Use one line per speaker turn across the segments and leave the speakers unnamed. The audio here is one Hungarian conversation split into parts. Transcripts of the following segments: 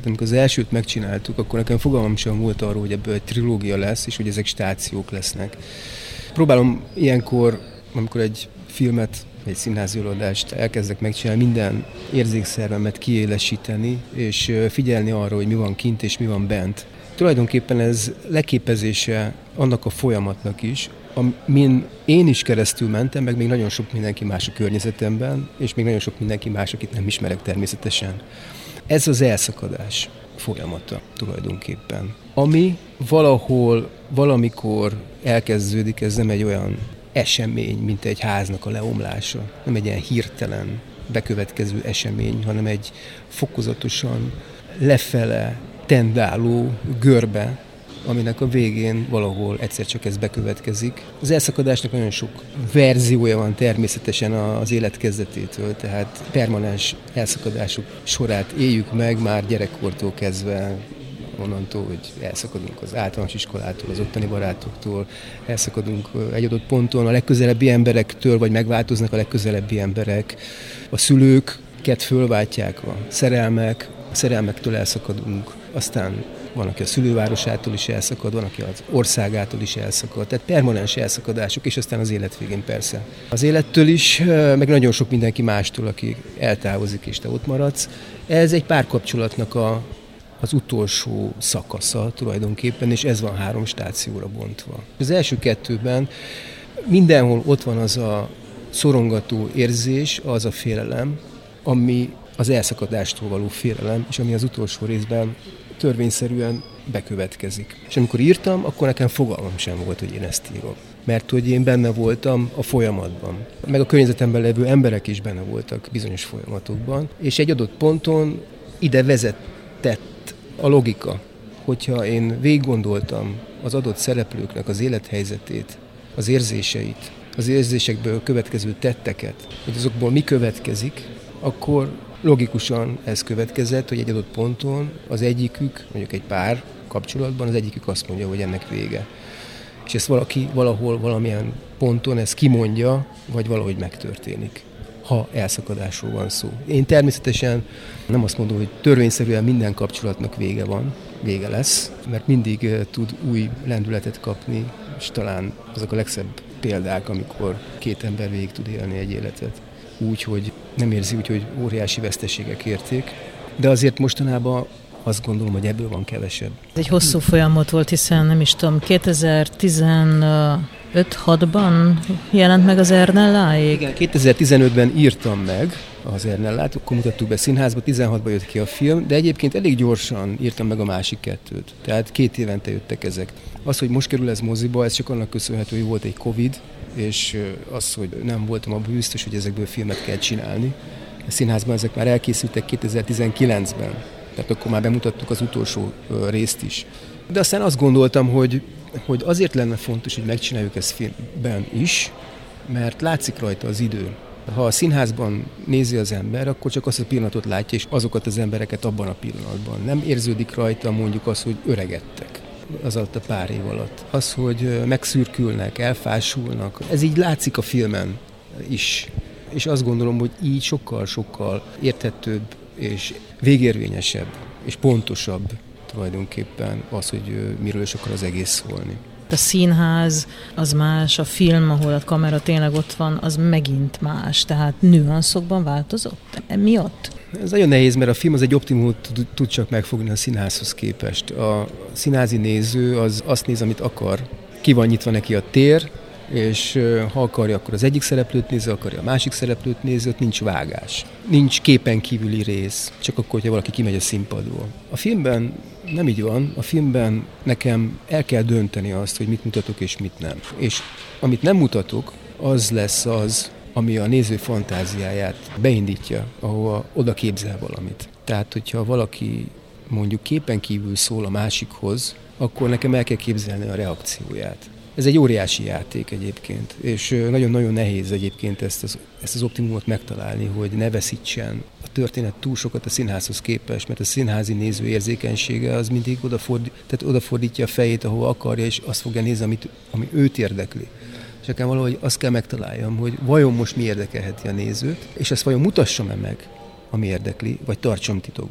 amikor az elsőt megcsináltuk, akkor nekem fogalmam sem volt arról, hogy ebből egy trilógia lesz, és hogy ezek stációk lesznek. Próbálom ilyenkor, amikor egy filmet, egy színházi előadást elkezdek megcsinálni, minden érzékszervemet kiélesíteni, és figyelni arra, hogy mi van kint és mi van bent. Tulajdonképpen ez leképezése annak a folyamatnak is, amin én is keresztül mentem, meg még nagyon sok mindenki más a környezetemben, és még nagyon sok mindenki más, akit nem ismerek természetesen. Ez az elszakadás folyamata tulajdonképpen. Ami valahol, valamikor elkezdődik, ez nem egy olyan esemény, mint egy háznak a leomlása. Nem egy ilyen hirtelen bekövetkező esemény, hanem egy fokozatosan lefele tendáló görbe, aminek a végén valahol egyszer csak ez bekövetkezik. Az elszakadásnak nagyon sok verziója van természetesen az élet kezdetétől, tehát permanens elszakadások sorát éljük meg már gyerekkortól kezdve, onnantól, hogy elszakadunk az általános iskolától, az ottani barátoktól, elszakadunk egy adott ponton a legközelebbi emberektől, vagy megváltoznak a legközelebbi emberek, a szülőket fölváltják a szerelmektől elszakadunk, aztán van, aki a szülővárosától is elszakad, van, aki az országától is elszakad. Tehát permanens elszakadások, és aztán az élet végén persze. Az élettől is, meg nagyon sok mindenki mástól, aki eltávozik, és te ott maradsz. Ez egy párkapcsolatnak az utolsó szakasza tulajdonképpen, és ez van 3 stációra bontva. Az első 2-ben mindenhol ott van az a szorongató érzés, az a félelem, ami az elszakadástól való félelem, és ami az utolsó részben törvényszerűen bekövetkezik. És amikor írtam, akkor nekem fogalmam sem volt, hogy én ezt írom. Mert hogy én benne voltam a folyamatban. Meg a környezetemben levő emberek is benne voltak bizonyos folyamatokban. És egy adott ponton ide vezetett a logika, hogyha én végiggondoltam az adott szereplőknek az élethelyzetét, az érzéseit, az érzésekből következő tetteket, hogy azokból mi következik, akkor logikusan ez következett, hogy egy adott ponton az egyikük, mondjuk egy pár kapcsolatban, az egyikük azt mondja, hogy ennek vége. És ezt valaki valahol, valamilyen ponton ezt kimondja, vagy valahogy megtörténik, ha elszakadásról van szó. Én természetesen nem azt mondom, hogy törvényszerűen minden kapcsolatnak vége lesz, mert mindig tud új lendületet kapni, és talán azok a legszebb példák, amikor 2 ember végig tud élni egy életet. Úgy, hogy nem érzi úgy, hogy óriási veszteségek érték, de azért mostanában azt gondolom, hogy ebből van kevesebb.
Ez egy hosszú folyamat volt, hiszen nem is tudom, 2015-6-ban jelent meg az Ernelláig?
Igen, 2015-ben írtam meg az Ernellát, akkor mutattuk be színházba, 16-ban jött ki a film, de egyébként elég gyorsan írtam meg a másik 2-t. Tehát 2 évente jöttek ezek. Az, hogy most kerül ez moziba, ez csak annak köszönhető, hogy volt egy Covid, és az, hogy nem voltam abban biztos, hogy ezekből filmet kell csinálni. A színházban ezek már elkészültek 2019-ben, tehát akkor már bemutattuk az utolsó részt is. De aztán azt gondoltam, hogy azért lenne fontos, hogy megcsináljuk ezt filmben is, mert látszik rajta az idő. Ha a színházban nézi az ember, akkor csak azt a pillanatot látja, és azokat az embereket abban a pillanatban. Nem érződik rajta mondjuk az, hogy öregedtek az alatt a pár év alatt. Az, hogy megszürkülnek, elfásulnak, ez így látszik a filmen is. És azt gondolom, hogy így sokkal-sokkal érthetőbb és végérvényesebb és pontosabb tulajdonképpen az, hogy miről is akar az egész szólni.
A színház az más, a film, ahol a kamera tényleg ott van, az megint más. Tehát nüanszokban változott? Miatt?
Ez nagyon nehéz, mert a film az egy optimumot tud csak megfogni a színházhoz képest. A színházi néző az azt néz, amit akar. Ki van nyitva neki a tér, és ha akarja, akkor az egyik szereplőt nézi, akarja a másik szereplőt nézi, ott nincs vágás. Nincs képen kívüli rész, csak akkor, hogyha valaki kimegy a színpadról. A filmben nem így van. A filmben nekem el kell dönteni azt, hogy mit mutatok és mit nem. És amit nem mutatok, az lesz az, ami a néző fantáziáját beindítja, ahova oda képzel valamit. Tehát, hogyha valaki mondjuk képen kívül szól a másikhoz, akkor nekem el kell képzelni a reakcióját. Ez egy óriási játék egyébként, és nagyon-nagyon nehéz egyébként ezt az optimumot megtalálni, hogy ne veszítsen a történet túl sokat a színházhoz képest, mert a színházi néző érzékenysége az mindig odafordítja a fejét, ahova akarja, és azt fogja nézni, ami őt érdekli. És nekem valahogy azt kell megtaláljam, hogy vajon most mi érdekelheti a nézőt, és ezt vajon mutassam-e meg, ami érdekli, vagy tartsam titokba.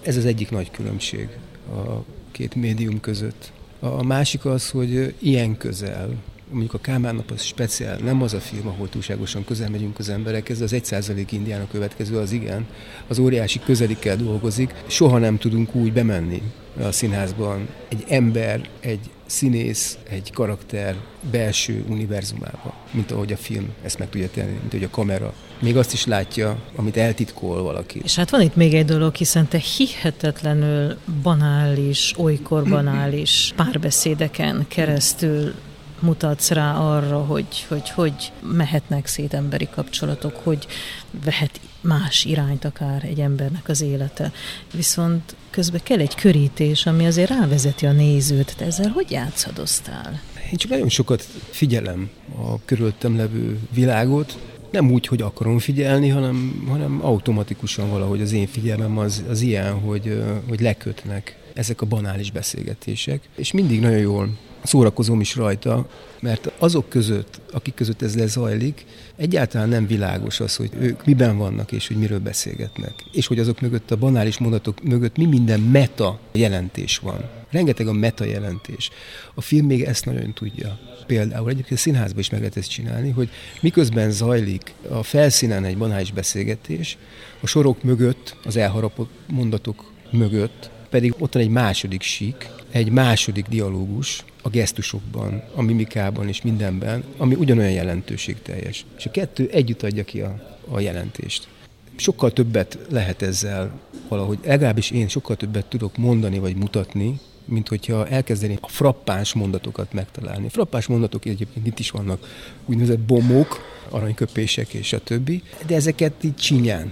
Ez az egyik nagy különbség a két médium között. A másik az, hogy ilyen közel, mondjuk a Kálmán nap az speciál, nem az a film, ahol túlságosan közel megyünk az emberekhez, az 1% Indiának következő, az igen, az óriási közelikkel dolgozik, soha nem tudunk úgy bemenni a színházban egy ember, egy színész, egy karakter belső univerzumába, mint ahogy a film ezt meg tudja tenni, mint ahogy a kamera. Még azt is látja, amit eltitkol valaki.
És hát van itt még egy dolog, hiszen te hihetetlenül banális, olykor banális párbeszédeken keresztül mutatsz rá arra, hogy mehetnek szét emberi kapcsolatok, hogy vehet más irányt akár egy embernek az élete. Viszont közben kell egy körítés, ami azért rávezeti a nézőt. Te ezzel hogy játszadoztál?
Én csak nagyon sokat figyelem a körülöttem levő világot. Nem úgy, hogy akarom figyelni, hanem automatikusan valahogy az én figyelmem az ilyen, hogy lekötnek ezek a banális beszélgetések. És mindig nagyon jól szórakozom is rajta, mert azok között, akik között ez lezajlik, egyáltalán nem világos az, hogy ők miben vannak, és hogy miről beszélgetnek. És hogy azok mögött, a banális mondatok mögött mi minden meta jelentés van. Rengeteg a meta jelentés. A film még ezt nagyon tudja. Például egyébként a színházban is meg lehet ezt csinálni, hogy miközben zajlik a felszínen egy banális beszélgetés, a sorok mögött, az elharapott mondatok mögött pedig ott van egy második sík, egy második dialógus a gesztusokban, a mimikában és mindenben, ami ugyanolyan jelentőségteljes. És a kettő együtt adja ki a jelentést. Sokkal többet lehet ezzel valahogy, legalábbis én sokkal többet tudok mondani vagy mutatni, mint hogyha elkezdenék a frappáns mondatokat megtalálni. Frappáns mondatok egyébként itt is vannak, úgynevezett bombok, aranyköpések és a többi, de ezeket így csinyán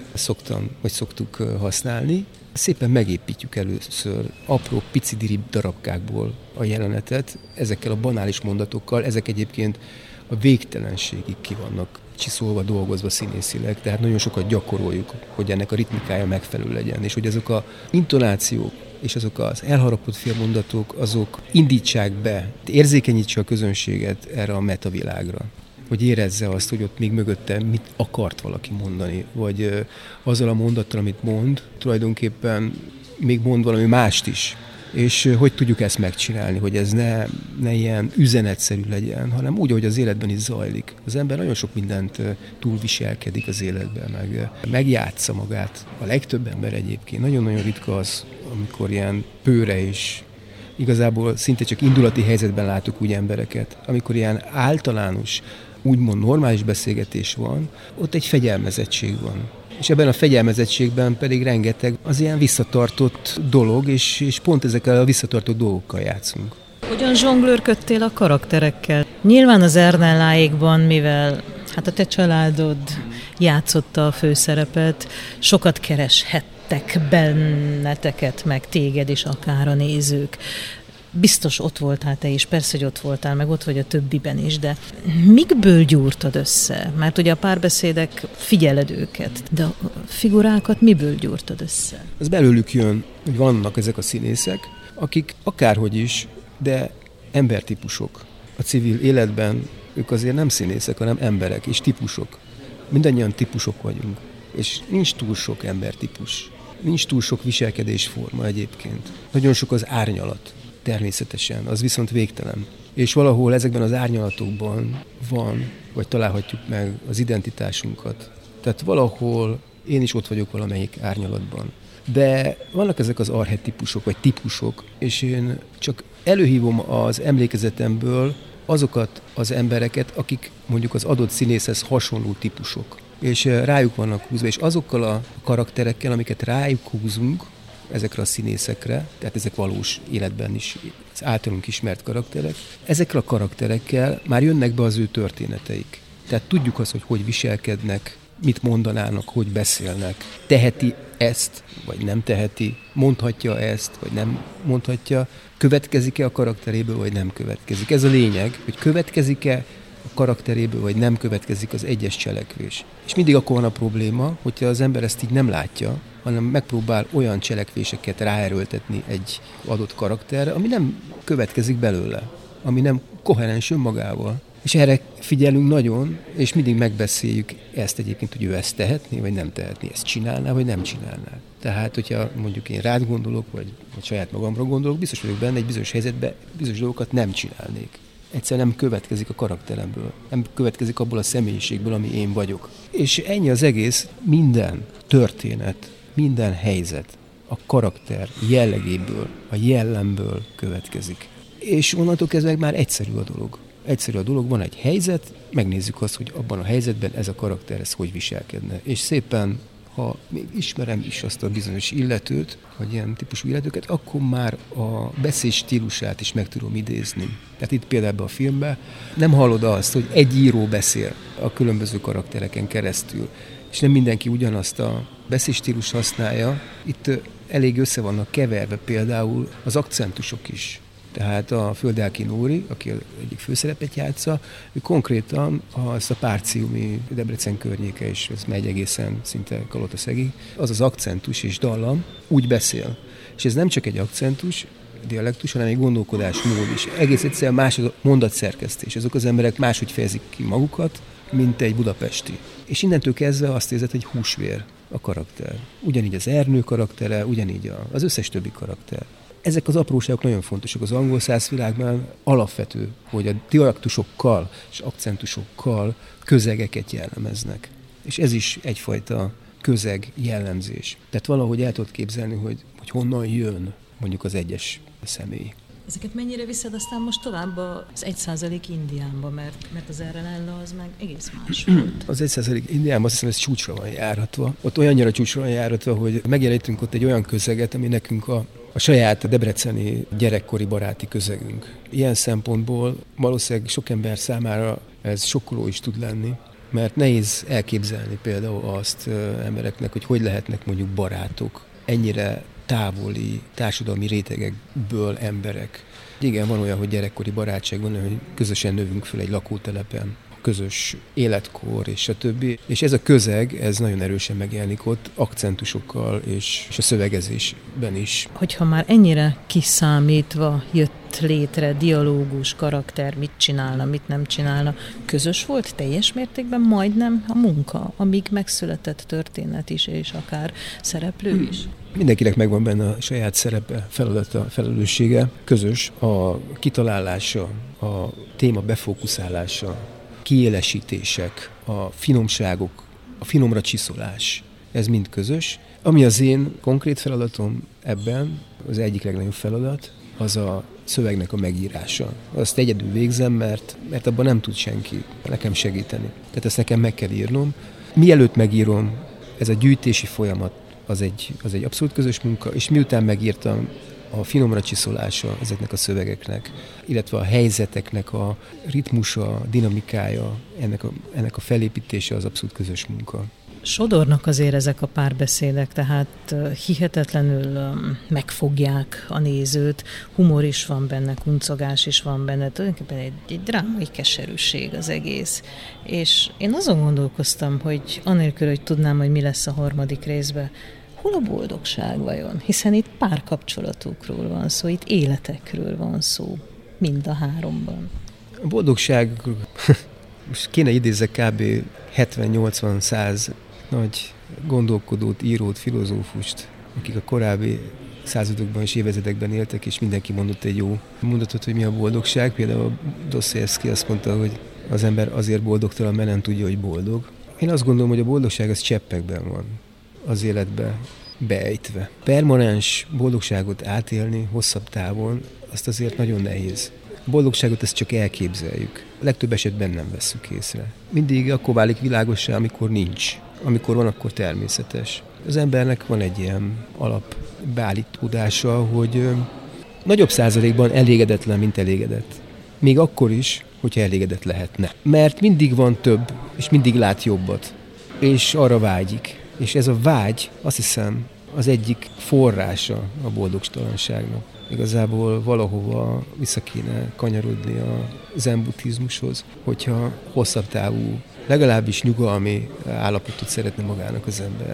szoktuk használni. Szépen megépítjük először apró, pici darabkákból a jelenetet, ezekkel a banális mondatokkal, ezek egyébként a végtelenségig ki vannak csiszolva, dolgozva színészileg, tehát nagyon sokat gyakoroljuk, hogy ennek a ritmikája megfelelő legyen, és hogy azok az intonációk és azok az elharapott félmondatok, azok indítsák be, érzékenyítse a közönséget erre a metavilágra. Hogy érezze azt, hogy ott még mögötte mit akart valaki mondani, vagy azzal a mondattal, amit mond, tulajdonképpen még mond valami mást is. És hogy tudjuk ezt megcsinálni, hogy ez ne ilyen üzenetszerű legyen, hanem úgy, ahogy az életben is zajlik. Az ember nagyon sok mindent túlviselkedik az életben, megjátsza magát. A legtöbb ember egyébként. Nagyon-nagyon ritka az, amikor ilyen pőre és igazából szinte csak indulati helyzetben látok úgy embereket, amikor ilyen általános, úgymond normális beszélgetés van, ott egy fegyelmezettség van. És ebben a fegyelmezettségben pedig rengeteg az ilyen visszatartott dolog, és pont ezekkel a visszatartott dolgokkal játszunk.
Hogyan zsonglőrködtél a karakterekkel? Nyilván az Ernelláékban, mivel hát a te családod játszotta a főszerepet, sokat kereshettek benneteket, meg téged is, akár a nézők. Biztos ott voltál te is, persze, hogy ott voltál, meg ott vagy a többiben is, de mikből gyúrtad össze? Mert ugye a párbeszédek, figyeled őket, de a figurákat miből gyúrtad össze?
Ez belőlük jön, hogy vannak ezek a színészek, akik akárhogy is, de embertípusok. A civil életben ők azért nem színészek, hanem emberek és típusok. Mindannyian típusok vagyunk, és nincs túl sok embertípus. Nincs túl sok viselkedésforma egyébként. Nagyon sok az árnyalat. Természetesen, az viszont végtelen. És valahol ezekben az árnyalatokban van, vagy találhatjuk meg az identitásunkat. Tehát valahol én is ott vagyok valamelyik árnyalatban. De vannak ezek az archetípusok, vagy típusok, és én csak előhívom az emlékezetemből azokat az embereket, akik mondjuk az adott színészhez hasonló típusok. És rájuk vannak húzva, és azokkal a karakterekkel, amiket rájuk húzunk, ezekre a színészekre, tehát ezek valós életben is az általunk ismert karakterek, ezekkel a karakterekkel már jönnek be az ő történeteik. Tehát tudjuk azt, hogy viselkednek, mit mondanának, hogy beszélnek. Teheti ezt, vagy nem teheti, mondhatja ezt, vagy nem mondhatja, következik-e a karakteréből, vagy nem következik. Ez a lényeg, hogy következik-e a karakteréből, vagy nem következik az egyes cselekvés. És mindig akkor van a probléma, hogyha az ember ezt így nem látja, hanem megpróbál olyan cselekvéseket ráerőltetni egy adott karakterre, ami nem következik belőle, ami nem koherens önmagával. És erre figyelünk nagyon, és mindig megbeszéljük ezt egyébként, hogy ő ezt tehetné, vagy nem tehetné, ezt csinálná, vagy nem csinálná. Tehát, hogyha mondjuk én rád gondolok, vagy saját magamra gondolok, biztos vagyok benne, egy bizonyos helyzetben bizonyos dolgokat nem csinálnék. Egyszerűen nem következik a karakteremből, nem következik abból a személyiségből, ami én vagyok. És ennyi az egész, minden történet, minden helyzet a karakter jellegéből, a jellemből következik. És onnantól kezdve már egyszerű a dolog. Egyszerű a dolog, van egy helyzet, megnézzük azt, hogy abban a helyzetben ez a karakter ez hogy viselkedne. És szépen, ha még ismerem is azt a bizonyos illetőt, vagy ilyen típusú illetőket, akkor már a beszéd stílusát is meg tudom idézni. Tehát itt például ebben a filmben nem hallod azt, hogy egy író beszél a különböző karaktereken keresztül, és nem mindenki ugyanazt a beszédstílus használja. Itt elég össze vannak keverve például az akcentusok is. Tehát a Földelki Nóri, aki egyik főszerepet játsza, ő konkrétan azt a Párciumi Debrecen környéke, és ez megy egészen szinte Kalotaszegig, az az akcentus és dallam úgy beszél. És ez nem csak egy akcentus, dialektus, hanem egy gondolkodásmód is. Egész egyszerűen más a mondatszerkesztés. Azok az emberek máshogy fejezik ki magukat, mint egy budapesti. És innentől kezdve azt érzed, hogy húsvér a karakter. Ugyanígy az Ernő karaktere, ugyanígy az összes többi karakter. Ezek az apróságok nagyon fontosak az angol száz világban, alapvető, hogy a dialektusokkal és akcentusokkal közegeket jellemeznek. És ez is egyfajta közeg jellemzés. Tehát valahogy el tudod képzelni, hogy honnan jön mondjuk az egyes személy.
Ezeket mennyire viszed aztán most tovább az 1% Indiánba, mert az RLL az meg egész más volt.
Az 1% Indiánban azt hiszem, ez csúcsra van járatva. Ott olyannyira csúcsra van járatva, hogy megjelenítünk ott egy olyan közeget, ami nekünk a saját debreceni gyerekkori baráti közegünk. Ilyen szempontból valószínűleg sok ember számára ez sokkoló is tud lenni, mert nehéz elképzelni például azt embereknek, hogy lehetnek mondjuk barátok, ennyire távoli társadalmi rétegekből emberek. Igen, van olyan, hogy gyerekkori barátság, van olyan, hogy közösen növünk föl egy lakótelepen, közös életkor és a többi. És ez a közeg, ez nagyon erősen megjelenik ott, akcentusokkal és a szövegezésben is.
Hogyha már ennyire kiszámítva jött létre dialógus, karakter, mit csinálna, mit nem csinálna, közös volt teljes mértékben majdnem a munka, amíg megszületett történet is, és akár szereplő is?
Mindenkinek megvan benne a saját szerepe, feladata, felelőssége, közös a kitalálása, a téma befókuszálása, kiélesítések, a finomságok, a finomra csiszolás. Ez mind közös. Ami az én konkrét feladatom ebben, az egyik legnagyobb feladat, az a szövegnek a megírása. Azt egyedül végzem, mert abban nem tud senki nekem segíteni. Tehát ezt nekem meg kell írnom. Mielőtt megírom, ez a gyűjtési folyamat, az egy abszolút közös munka, és miután megírtam, a finomra csiszolása ezeknek a szövegeknek, illetve a helyzeteknek a ritmusa, dinamikája, ennek a felépítése az abszolút közös munka.
Sodornak azért ezek a párbeszédek, tehát hihetetlenül megfogják a nézőt, humor is van benne, kuncogás is van benne, tulajdonképpen egy drámai keserűség az egész. És én azon gondolkoztam, hogy anélkül, hogy tudnám, hogy mi lesz a harmadik részben, hol a boldogság vajon? Hiszen itt párkapcsolatokról van szó, itt életekről van szó, mind a háromban.
A boldogság, most kéne idézzek kb. 70-80-100 nagy gondolkodót, írót, filozófust, akik a korábbi századokban és évezredekben éltek, és mindenki mondott egy jó mondatot, hogy mi a boldogság. Például Dostoyevsky azt mondta, hogy az ember azért boldogtalan, mert nem tudja, hogy boldog. Én azt gondolom, hogy a boldogság az cseppekben van az életbe beejtve. Permanens boldogságot átélni hosszabb távon, azt azért nagyon nehéz. A boldogságot ezt csak elképzeljük. A legtöbb esetben nem vesszük észre. Mindig akkor válik világossá, amikor nincs. Amikor van, akkor természetes. Az embernek van egy ilyen alapbeállítódása, hogy nagyobb százalékban elégedetlen, mint elégedett. Még akkor is, hogyha elégedett lehetne. Mert mindig van több, és mindig lát jobbat. És arra vágyik. És ez a vágy, azt hiszem, az egyik forrása a boldogtalanságnak. Igazából valahova vissza kéne kanyarodni a zen buddhizmushoz, hogyha hosszabb távú, legalábbis nyugalmi állapotot szeretne magának az ember.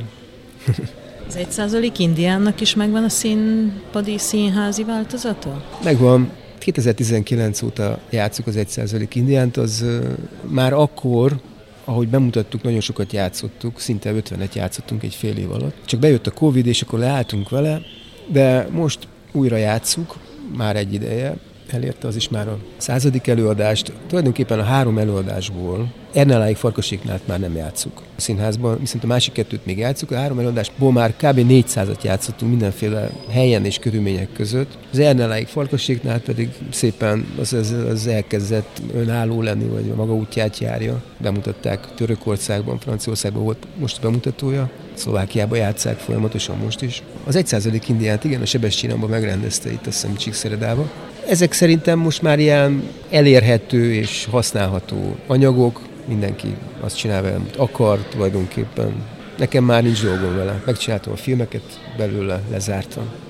Az 1% Indiánnak is megvan a színpadi, színházi változata?
Megvan. 2019 óta játszuk az 1% indiánt, az már akkor, ahogy bemutattuk, nagyon sokat játszottuk, szinte 50-et játszottunk egy fél év alatt. Csak bejött a Covid, és akkor leálltunk vele, de most újra játszuk, már egy ideje. Elérte az is már a 100. előadást. Tulajdonképpen a 3 előadásból Ernelláig Farkaséknát már nem játszuk a színházban, viszont a másik 2 még játszuk. A 3 előadásból már kb. 400-at játszottunk mindenféle helyen és körülmények között. Az Ernelláig Farkaséknál pedig szépen az elkezdett önálló lenni, vagy a maga útját járja. Bemutatták Törökországban, Franciaországban volt most a bemutatója. Szlovákiában játsszák folyamatosan most is. Az 1% indiánt igen, a Sebestyénban megrendezte itt, azt hiszem, Csíkszeredában. Ezek szerintem most már ilyen elérhető és használható anyagok. Mindenki azt csinál vele, amit akar tulajdonképpen. Nekem már nincs dolgom vele. Megcsináltam a filmeket, belőle lezártam.